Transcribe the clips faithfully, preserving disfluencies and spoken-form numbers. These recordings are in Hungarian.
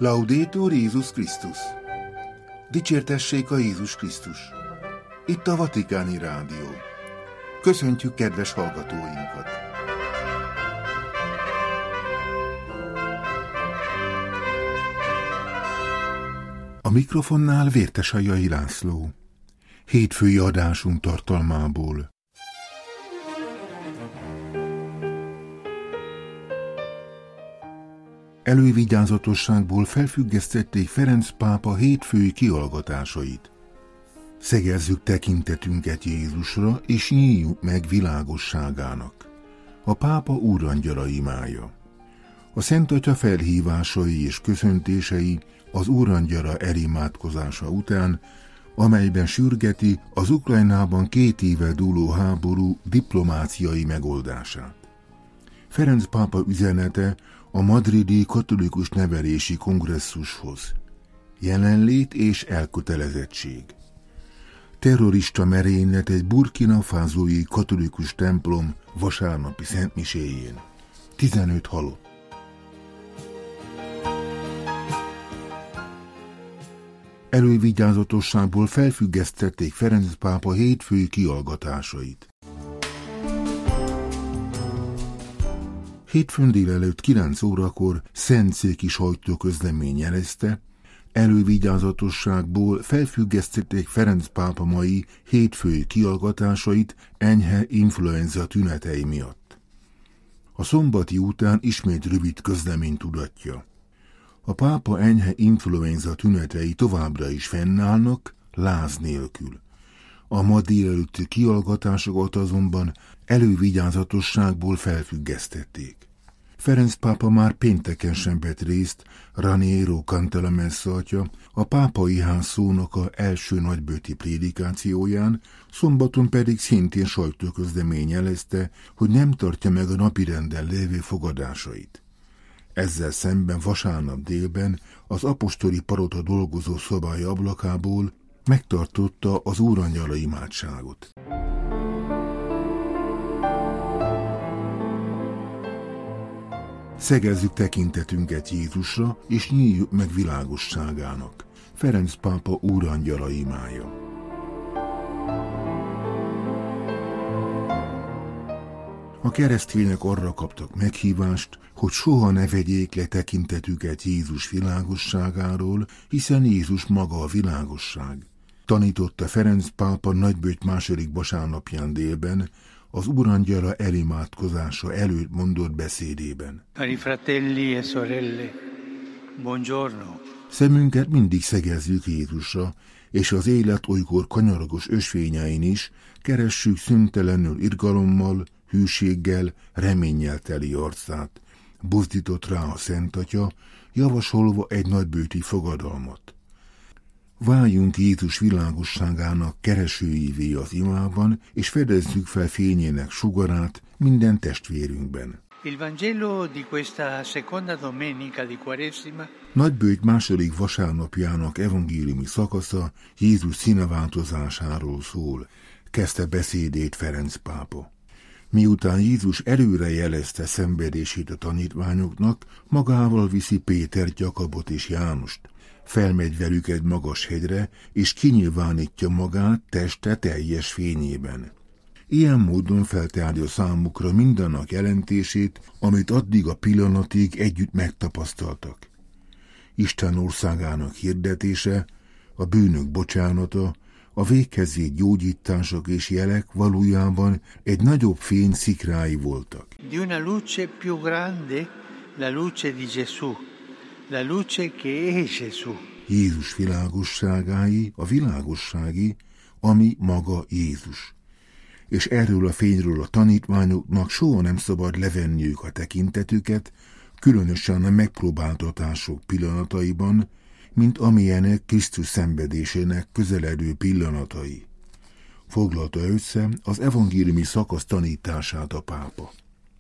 Laudetur Jézus Krisztus! Dicsértessék a Jézus Krisztus! Itt a Vatikáni Rádió. Köszöntjük kedves hallgatóinkat! A mikrofonnál Vértesajai László. Hétfői adásunk tartalmából. Elővigyázatosságból felfüggesztették Ferenc pápa hétfői kihallgatásait. Szegezzük tekintetünket Jézusra, és nyíljuk meg világosságának. A pápa úrangyala imája. A Szent Atya felhívásai és köszöntései az úrangyala elimádkozása után, amelyben sürgeti az Ukrajnában két éve dúló háború diplomáciai megoldását. Ferenc pápa üzenete a madridi katolikus nevelési kongresszushoz. Jelenlét és elkötelezettség. Terrorista merénylet egy Burkina Fasói katolikus templom vasárnapi szentmiséjén. tizenöt halott. Elővigyázatosságból felfüggesztették Ferenc pápa hétfői kihallgatásait. Hétfőn délelőtt kilenc órakor szentszéki sajtóközlemény jelezte, elővigyázatosságból felfüggesztették Ferenc pápa mai hétfői kihallgatásait enyhe influenza tünetei miatt. A szombati után ismét rövid közlemény tudatja. A pápa enyhe influenza tünetei továbbra is fennállnak, láz nélkül. A ma délelőtti kihallgatásokat azonban elővigyázatosságból felfüggesztették. Ferenc pápa már pénteken sem vett részt Raniero Cantalamessa atya, a pápai ház szónoka első nagybőti prédikációján, szombaton pedig szintén sajtóközlemény jelezte, hogy nem tartja meg a napirenden lévő fogadásait. Ezzel szemben vasárnap délben az apostoli parota dolgozó szobája ablakából megtartotta az úrangyala imádságot. Szegezzük tekintetünket Jézusra, és nyíljuk meg világosságának. Ferenc pápa úrangyala imája. A keresztények arra kaptak meghívást, hogy soha ne vegyék le tekintetüket Jézus világosságáról, hiszen Jézus maga a világosság. Tanította Ferenc pápa nagyböjt második vasárnapján délben, az úrangyala elimádkozása előtt mondott beszédében. Cari fratelli e sorelle, buongiorno. Szemünket mindig szegezzük Jézusra, és az élet olykor kanyargos ösvényein is keressük szüntelenül irgalommal, hűséggel, reménnyel teli arcát, buzdított rá a Szent Atya, javasolva egy nagybőti fogadalmat. Váljunk Jézus világosságának keresőivé az imában, és fedezzük fel fényének sugarát minden testvérünkben. Il Vangelo di questa seconda domenica di Quaresima. Nagybőjt második vasárnapjának evangéliumi szakasza Jézus színeváltozásáról szól, kezdte beszédét Ferenc pápa. Miután Jézus előre jelezte szenvedését a tanítványoknak, magával viszi Pétert, Jakabot és Jánust. Felmegy velük egy magas hegyre, és kinyilvánítja magát teste teljes fényében. Ilyen módon feltárja számukra mindannak jelentését, amit addig a pillanatig együtt megtapasztaltak. Isten országának hirdetése, a bűnök bocsánata, a véghez végt gyógyítások és jelek valójában egy nagyobb fény szikrái voltak. Di una luce più grande, la luce di Gesù, la luce che è Gesù. Jézus világosságái, a világossági, ami maga Jézus. És erről a fényről a tanítványoknak soha nem szabad levenniük a tekintetüket, különösen a megpróbáltatások pillanataiban, mint amilyenek Krisztus szenvedésének közeledő pillanatai. Foglalta össze az evangéliumi szakasz tanítását a pápa.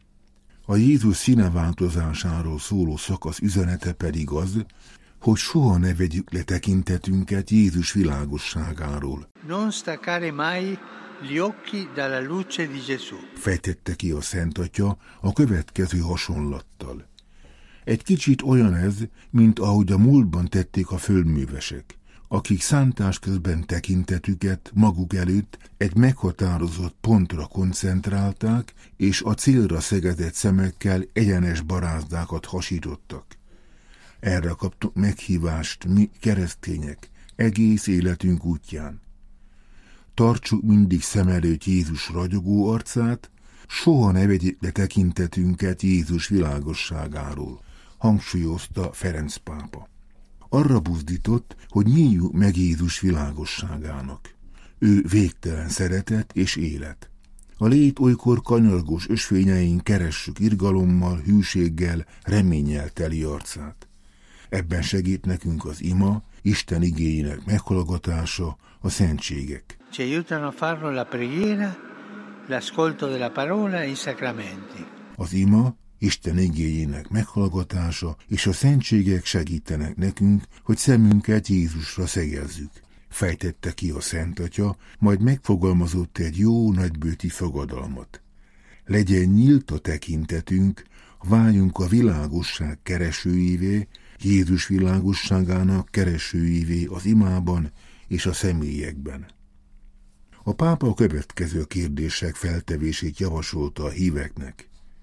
A Jézus színeváltozásáról szóló szakasz üzenete pedig az, hogy soha ne vegyük le tekintetünket Jézus világosságáról. Non staccare mai gli occhi dalla luce di Gesù. Fejtette ki a Szent Atya a következő hasonlattal. Egy kicsit olyan ez, mint ahogy a múltban tették a földművesek, akik szántás közben tekintetüket maguk előtt egy meghatározott pontra koncentrálták, és a célra szegezett szemekkel egyenes barázdákat hasítottak. Erre kaptunk meghívást mi keresztények egész életünk útján. Tartsuk mindig szem előtt Jézus ragyogó arcát, soha ne vegyék le tekintetünket Jézus világosságáról, hangsúlyozta Ferenc pápa. Arra buzdított, hogy nyíljuk meg Jézus világosságának. Ő végtelen szeretet és élet. A lét olykor kanyargós ösvényein keressük irgalommal, hűséggel, reménnyel teli arcát. Ebben segít nekünk az ima, Isten igéjének meghallgatása, a szentségek. Ci aiutano a farlo la preghiera, l'ascolto della parola e i sacramenti. Az ima, Isten igéjének meghallgatása és a szentségek segítenek nekünk, hogy szemünket Jézusra szegezzük. Fejtette ki a Szent Atya, majd megfogalmazott egy jó nagybőti fogadalmat. Legyen nyílt a tekintetünk, váljunk a világosság keresőivé, Jézus világosságának keresőivé az imában és a személyekben. A pápa a következő kérdések feltevését javasolta a híveknek.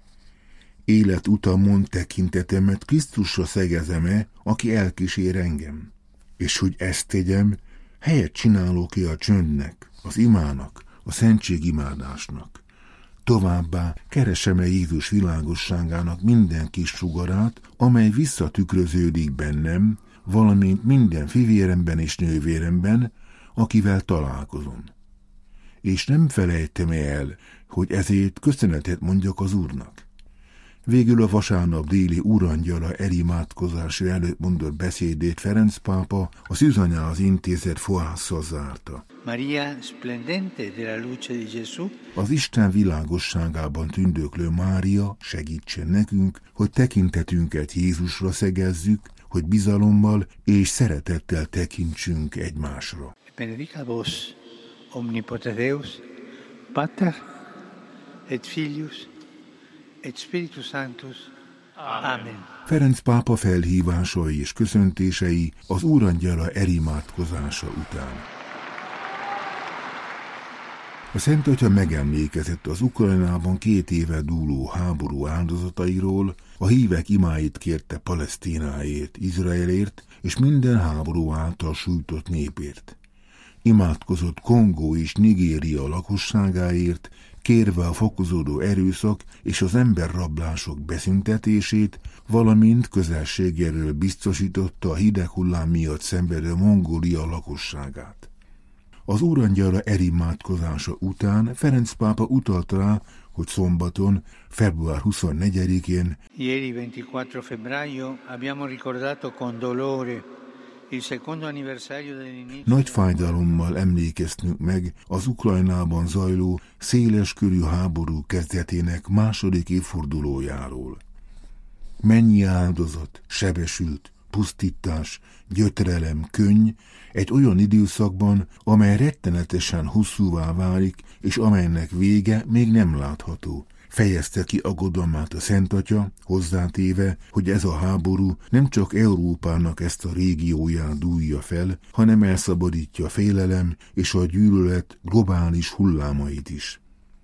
Életutamon tekintetemet Krisztusra szegezem-e, aki elkísér engem? És hogy ezt tegyem, helyet csinálok-e a csöndnek, az imának, a szentségimádásnak? Továbbá keresem-e Jézus világosságának minden kis sugarát, amely visszatükröződik bennem, valamint minden fivéremben és nővéremben, akivel találkozom. És nem felejtem el, hogy ezért köszönetet mondjak az Úrnak. Végül a vasárnap déli Úrangyala elimádkozása előtt mondott beszédét Ferenc pápa a Szűzanyához intézett fohásszal zárta. Maria splendente della luce di Gesù. Az Isten világosságában tündöklő Mária segítsen nekünk, hogy tekintetünket Jézusra szegezzük, hogy bizalommal és szeretettel tekintsünk egymásra. Benedica vos, omnipotens Deus, Pater et Filius et Spiritus Sanctus. Amen. Ferenc pápa felhívásai és köszöntései az Úrangyala elimádkozása után. A Szent Atya megemlékezett az Ukrajnában két éve dúló háború áldozatairól, a hívek imáit kérte Palesztináért, Izraelért és minden háború által sújtott népért. Imádkozott Kongó és Nigéria lakosságáért, kérve a fokozódó erőszak és az emberrablások beszüntetését, valamint közelségéről biztosította a hideghullám miatt szenvedő Mongólia lakosságát. Az Úrangyala elimádkozása után Ferenc pápa utalt rá, hogy szombaton, február huszonnegyedikén Ieri ventiquattro febbraio abbiamo ricordato con dolore il secondo anniversario dell'inizio. Nagy fájdalommal emlékeztünk meg az Ukrajnában zajló széleskörű háború kezdetének második évfordulójáról. Mennyi áldozat, sebesült, pusztítás, gyötrelem, könny egy olyan időszakban, amely rettenetesen hosszúvá válik, és amelynek vége még nem látható. Fejezte ki aggodalmát a Szent Atya, hozzátéve, hogy ez a háború nem csak Európának ezt a régióját dúlja fel, hanem elszabadítja a félelem és a gyűlölet globális hullámait is.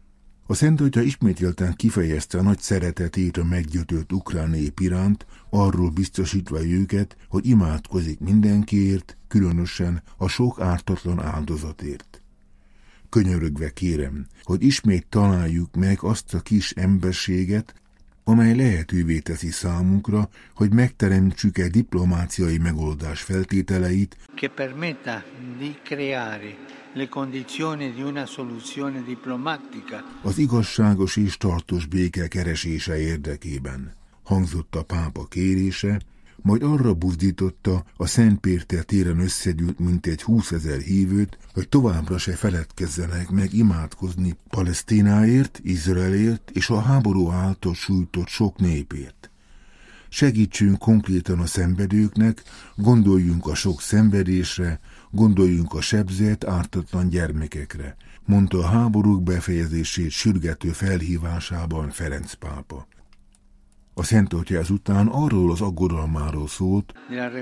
A Szent Atya ismételten kifejezte a nagy szeretetét a meggyötört ukrán nép iránt, arról biztosítva őket, hogy imádkozik mindenkiért, különösen a sok ártatlan áldozatért. Könyörögve kérem, hogy ismét találjuk meg azt a kis emberséget, amely lehetővé teszi számunkra, hogy megteremtsük egy diplomáciai megoldás feltételeit, che permetta di creare le condizioni di una soluzione diplomatica. Az igazságos és tartós béke keresése érdekében. Hangzott a pápa kérése, majd arra buzdította a Szent Péter téren összegyűlt mintegy húszezer hívőt, hogy továbbra se feledkezzenek meg imádkozni Palesztináért, Izraelért és a háború által sújtott sok népért. Segítsünk konkrétan a szenvedőknek, gondoljunk a sok szenvedésre, gondoljunk a sebzett, ártatlan gyermekekre, mondta a háborúk befejezését sürgető felhívásában Ferenc pápa. A Szent Atya ezután arról az aggodalmáról szólt,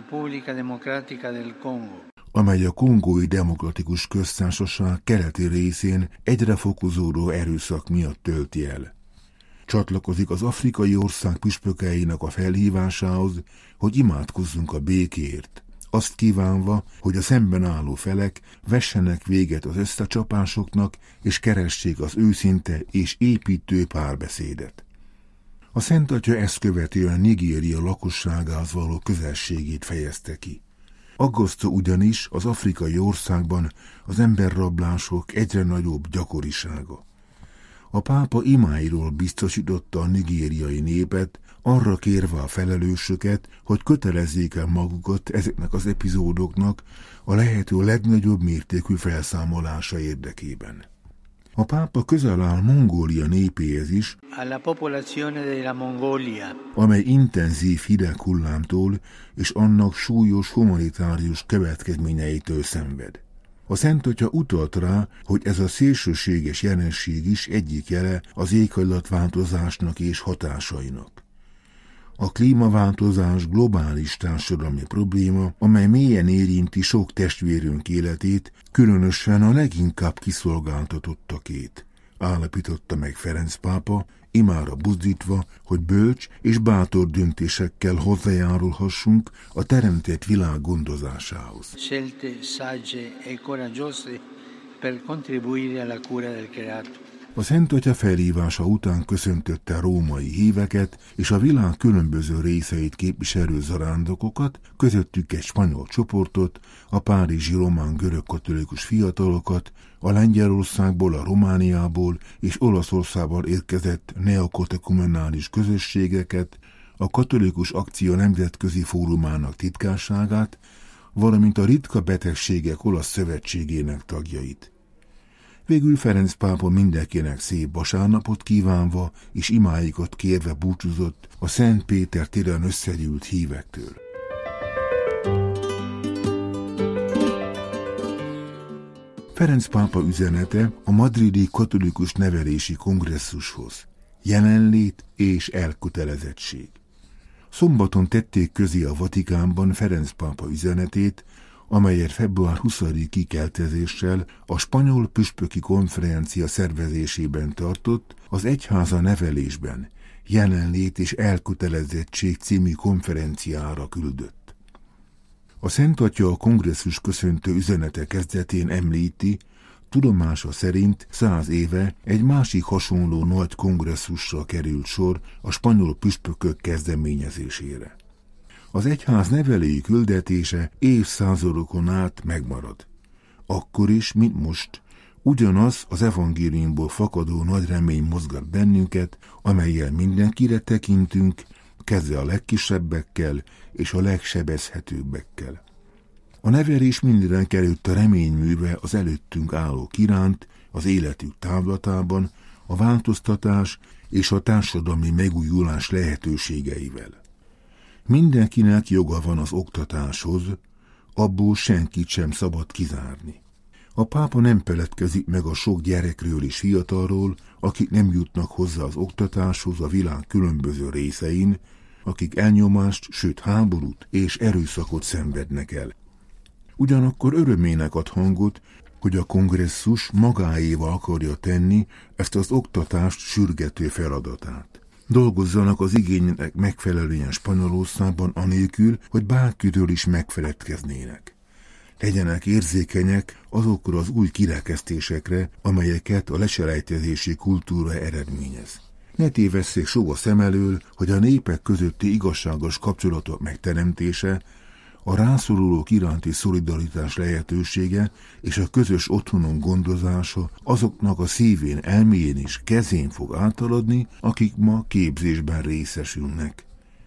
amely a Kongói Demokratikus Köztársaság keleti részén egyre fokozódó erőszak miatt tölti el. Csatlakozik az afrikai ország püspökeinek a felhívásához, hogy imádkozzunk a békéért, azt kívánva, hogy a szemben álló felek vessenek véget az összecsapásoknak, és keressék az őszinte és építő párbeszédet. A Szent Atya ezt követően Nigéria lakosságához való közelségét fejezte ki. Aggasztó ugyanis az afrikai országban az emberrablások egyre nagyobb gyakorisága. A pápa imáiról biztosította a nigériai népet, arra kérve a felelősöket, hogy kötelezzék el magukat ezeknek az epizódoknak a lehető legnagyobb mértékű felszámolása érdekében. A pápa közel áll Mongólia népéhez is, amely intenzív hideghullámtól és annak súlyos humanitárius következményeitől szenved. A Szent Atya utalt rá, hogy ez a szélsőséges jelenség is egyik jele az éghajlatváltozásnak és hatásainak. A klímaváltozás globális társadalmi probléma, amely mélyen érinti sok testvérünk életét, különösen a leginkább kiszolgáltatottakét, állapította meg Ferenc pápa, imára buzdítva, hogy bölcs és bátor döntésekkel hozzájárulhassunk a teremtett világ gondozásához. Scelte sagge e coraggiose per contribuire alla cura del creato. A Szent Atya felhívása után köszöntötte római híveket és a világ különböző részeit képviselő zarándokokat, közöttük egy spanyol csoportot, a párizsi román görög-katolikus fiatalokat, a Lengyelországból, a Romániából és Olaszországból érkezett neokatekumenális közösségeket, a Katolikus Akció Nemzetközi Fórumának titkárságát, valamint a Ritka Betegségek Olasz Szövetségének tagjait. Végül Ferenc pápa mindenkinek szép vasárnapot kívánva és imáikat kérve búcsúzott a Szent Péter téren összegyűlt hívektől. Ferenc pápa üzenete a madridi katolikus nevelési kongresszushoz: jelenlét és elkötelezettség. Szombaton tették közé a Vatikánban Ferenc pápa üzenetét, amelyet február huszadikai kikeltezéssel a spanyol püspöki konferencia szervezésében tartott az Egyháza nevelésben jelenlét és elkötelezettség című konferenciára küldött. A Szent Atya a kongresszus köszöntő üzenete kezdetén említi, tudomása szerint száz éve egy másik hasonló nagy kongresszusra került sor a spanyol püspökök kezdeményezésére. Az egyház nevelői küldetése évszázadokon át megmarad. Akkor is, mint most, ugyanaz az evangéliumból fakadó nagy remény mozgat bennünket, amellyel mindenkire tekintünk, kezdve a legkisebbekkel és a legsebezhetőbbekkel. A nevelés mindenek előtt a reményműve az előttünk állók iránt, az életük távlatában, a változtatás és a társadalmi megújulás lehetőségeivel. Mindenkinek joga van az oktatáshoz, abból senkit sem szabad kizárni. A pápa nem feledkezik meg a sok gyerekről és fiatalról, akik nem jutnak hozzá az oktatáshoz a világ különböző részein, akik elnyomást, sőt háborút és erőszakot szenvednek el. Ugyanakkor örömének ad hangot, hogy a kongresszus magáéval akarja tenni ezt az oktatást sürgető feladatát. Dolgozzanak az igénynek megfelelően Spanyolországban anélkül, hogy bárkitől is megfeledkeznének. Legyenek érzékenyek azokra az új kirekesztésekre, amelyeket a leselejtezési kultúra eredményez. Ne tévesszék soha szem elől, hogy a népek közötti igazságos kapcsolatok megteremtése, a rászorulók iránti szolidaritás lehetősége és a közös otthonon gondozása azoknak a szívén, elméjén és kezén fog átaladni, akik ma képzésben részesülnek.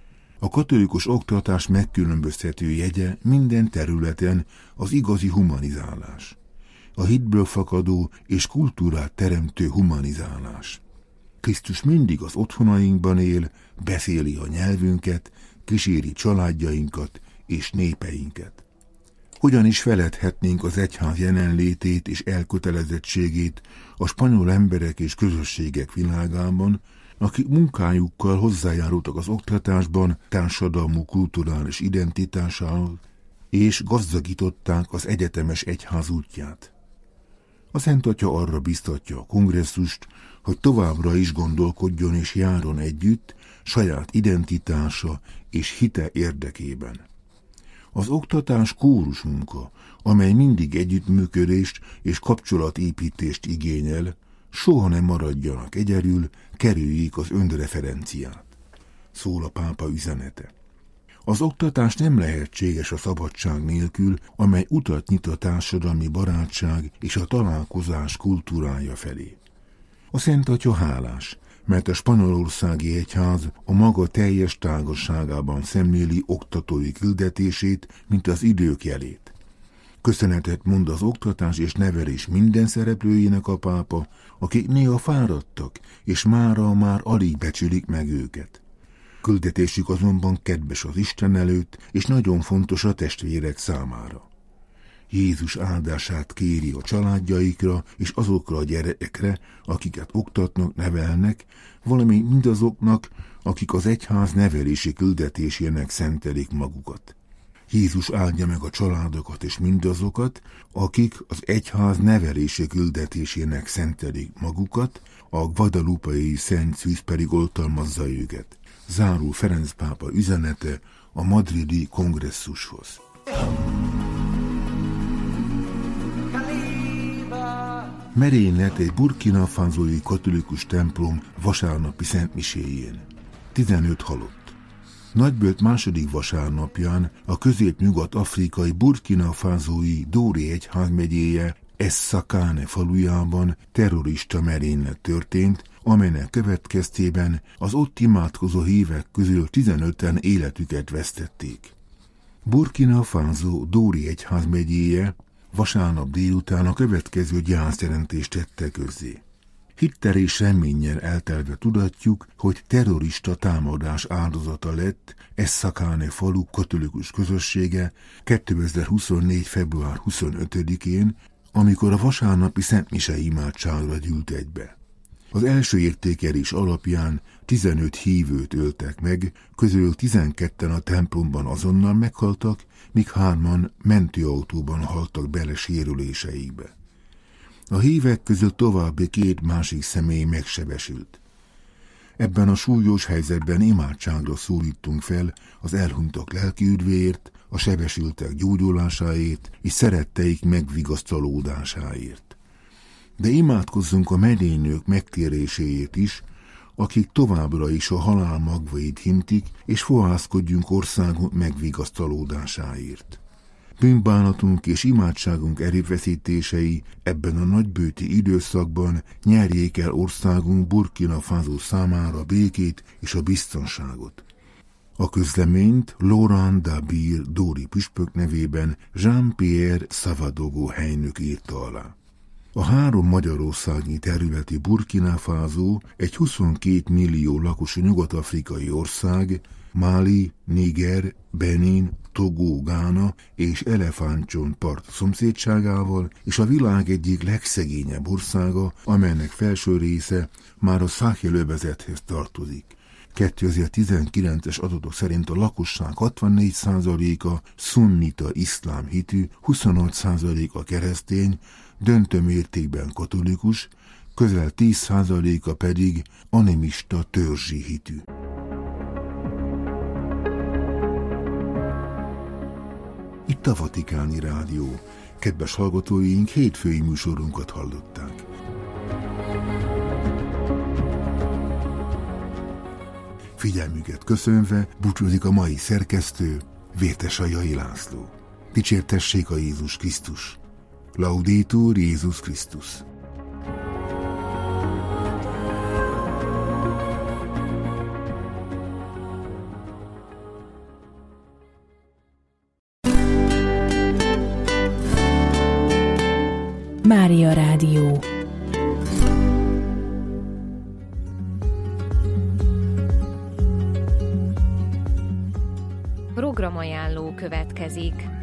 A katolikus oktatás megkülönböztető jegye minden területen az igazi humanizálás. A hitből fakadó és kultúrát teremtő humanizálás. Krisztus mindig az otthonainkban él, beszéli a nyelvünket, kíséri családjainkat és népeinket. Hogyan is feledhetnénk az egyház jelenlétét és elkötelezettségét a spanyol emberek és közösségek világában, akik munkájukkal hozzájárultak az oktatásban társadalmuk kulturális identitásához, és gazdagították az egyetemes egyház útját. A Szent Atya arra biztatja a kongresszust, hogy továbbra is gondolkodjon és járjon együtt saját identitása és hite érdekében. Az oktatás kórus munka, amely mindig együttműködést és kapcsolatépítést igényel, soha nem maradjanak egyedül, kerüljék az önreferenciát, szól a pápa üzenete. Az oktatás nem lehetséges a szabadság nélkül, amely utat nyit a társadalmi barátság és a találkozás kultúrája felé. A Szent Atya hálás, mert a spanyolországi egyház a maga teljes tágasságában szemléli oktatói küldetését, mint az idők jelét. Köszönetet mond az oktatás és nevelés minden szereplőjének a pápa, akik néha fáradtak, és mára már alig becsülik meg őket. Küldetésük azonban kedves az Isten előtt, és nagyon fontos a testvérek számára. Jézus áldását kéri a családjaikra és azokra a gyerekekre, akiket oktatnak, nevelnek, valamint mindazoknak, akik az egyház nevelési küldetésének szentelik magukat. Jézus áldja meg a családokat és mindazokat, akik az egyház nevelési küldetésének szentelik magukat, a guadalupai Szent Szűz pedig oltalmazza őket. Zárul Ferenc pápa üzenete a madridi kongresszushoz. Merénylet egy Burkina Fasói katolikus templom vasárnapi szentmiséjén. tizenöt halott. Nagybölt második vasárnapján a közép-nyugat-afrikai Burkina Fasói Dóri egyházmegyéje Essakáne falujában terrorista merénylet történt, amelynek következtében az ott imádkozó hívek közül tizenöten életüket vesztették. Burkina Faso Dóri egyházmegyéje vasárnap délután a következő gyászjelentést tette közzé. Hittel és reménnyel eltelve tudatjuk, hogy terrorista támadás áldozata lett Essakáne falu katolikus közössége kétezer-huszonnégy. február huszonötödikén, amikor a vasárnapi szentmise imádságra gyűlt egybe. Az első értékelés alapján tizenöt hívőt öltek meg, közül tizenketten a templomban azonnal meghaltak, míg hárman mentőautóban haltak bele sérüléseikbe. A hívek közül további két másik személy megsebesült. Ebben a súlyos helyzetben imádságra szólítunk fel az elhunytak lelki üdvéért, a sebesültek gyógyulásáért és szeretteik megvigasztalódásáért. De imádkozzunk a merénylők megtéréséért is, akik továbbra is a halál magvait hintik, és fohászkodjunk országunk megvigasztalódásáért. Bűnbánatunk és imádságunk erőfeszítései ebben a nagybőti időszakban nyerjék el országunk Burkina Faso számára békét és a biztonságot. A közleményt Laurent Dabir Dóri püspök nevében Jean-Pierre Savadogo helynök írta alá. A három magyarországi területi Burkina Faso egy huszonkét millió lakosú nyugat-afrikai ország, Mali, Niger, Benin, Togo, Gána és Elefántcsontpart szomszédságával, és a világ egyik legszegényebb országa, amelynek felső része már a Száhel övezethez tartozik. kétezer-tizenkilences adatok szerint a lakosság hatvannégy százaléka szunnita iszlám hitű, huszonöt százaléka keresztény, döntő mértékben katolikus, közel tíz százaléka pedig animista törzsi hitű. Itt a Vatikáni Rádió. Kedves hallgatóink, hétfői műsorunkat hallották. Figyelmüket köszönve búcsúzik a mai szerkesztő, Vértesajai László. Dicsértessék a Jézus Krisztus! Laudetur Jézus Krisztus! Mária Rádió. Programajánló következik.